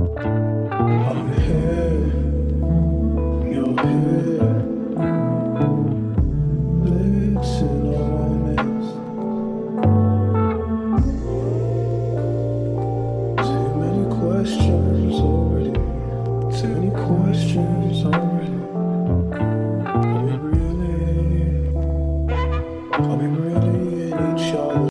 I'm here, you're here. Listen, I'm honest. Too many questions already. Too many questions already.